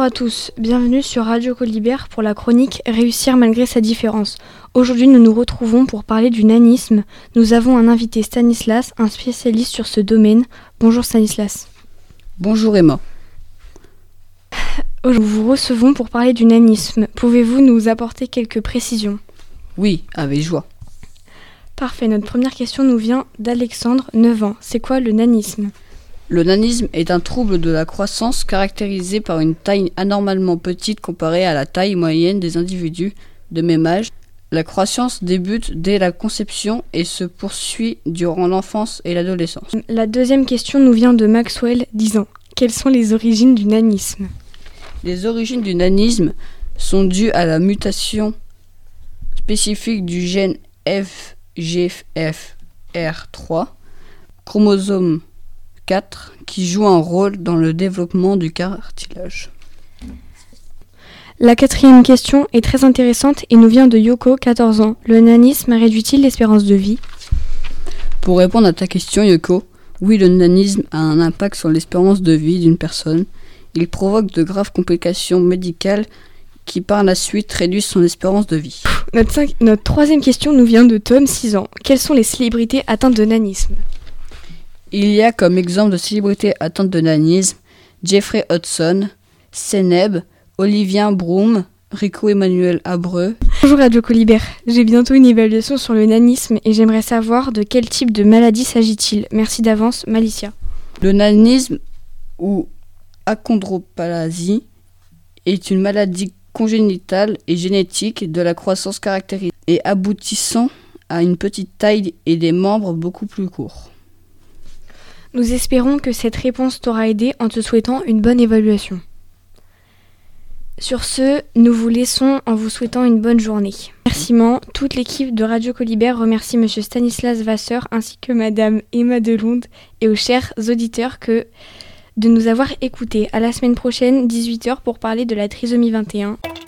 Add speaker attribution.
Speaker 1: à tous, bienvenue sur Radio Colibert pour la chronique Réussir malgré sa différence. Aujourd'hui nous nous retrouvons pour parler du nanisme. Nous avons un invité, Stanislas, un spécialiste sur ce domaine. Bonjour Stanislas.
Speaker 2: Bonjour Emma.
Speaker 1: Nous vous recevons pour parler du nanisme. Pouvez-vous nous apporter quelques précisions ?
Speaker 2: Oui, avec joie.
Speaker 1: Parfait, notre première question nous vient d'Alexandre, 9 ans. C'est quoi le nanisme ?
Speaker 2: Le nanisme est un trouble de la croissance caractérisé par une taille anormalement petite comparée à la taille moyenne des individus de même âge. La croissance débute dès la conception et se poursuit durant l'enfance et l'adolescence.
Speaker 1: La deuxième question nous vient de Maxwell, 10 ans. Quelles sont les origines du nanisme ?
Speaker 2: Les origines du nanisme sont dues à la mutation spécifique du gène FGFR3, chromosome 4, qui joue un rôle dans le développement du cartilage.
Speaker 1: La quatrième question est très intéressante et nous vient de Yoko, 14 ans. Le nanisme réduit-il l'espérance de vie ?
Speaker 2: Pour répondre à ta question, Yoko, oui, le nanisme a un impact sur l'espérance de vie d'une personne. Il provoque de graves complications médicales qui par la suite réduisent son espérance de vie.
Speaker 1: Notre troisième question nous vient de Tom, 6 ans. Quelles sont les célébrités atteintes de nanisme ?
Speaker 2: Il y a comme exemple de célébrités atteintes de nanisme Jeffrey Hudson, Seneb, Olivia Broom, Rico Emmanuel Abreu.
Speaker 1: Bonjour Radio Colibert, j'ai bientôt une évaluation sur le nanisme et j'aimerais savoir de quel type de maladie s'agit-il. Merci d'avance, Malicia.
Speaker 2: Le nanisme ou achondroplasie est une maladie congénitale et génétique de la croissance caractérisée et aboutissant à une petite taille et des membres beaucoup plus courts.
Speaker 1: Nous espérons que cette réponse t'aura aidé en te souhaitant une bonne évaluation. Sur ce, nous vous laissons en vous souhaitant une bonne journée. Remerciements, toute l'équipe de Radio Colibert remercie M. Stanislas Vasseur ainsi que Mme Emma Delonde et aux chers auditeurs de nous avoir écoutés. À la semaine prochaine, 18h, pour parler de la trisomie 21.